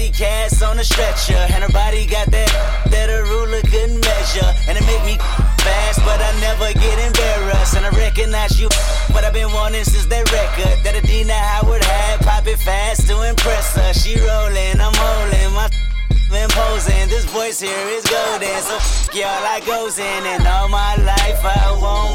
body cast on a stretcher, and her body got that a ruler couldn't measure. And it make me fast, but I never get embarrassed. And I recognize you, what I've been wanting since that record that Adina Howard had. Pop it fast to impress her. She rolling, I'm holding my imposing. This voice here is golden, so y'all I goes in. And all my life I won't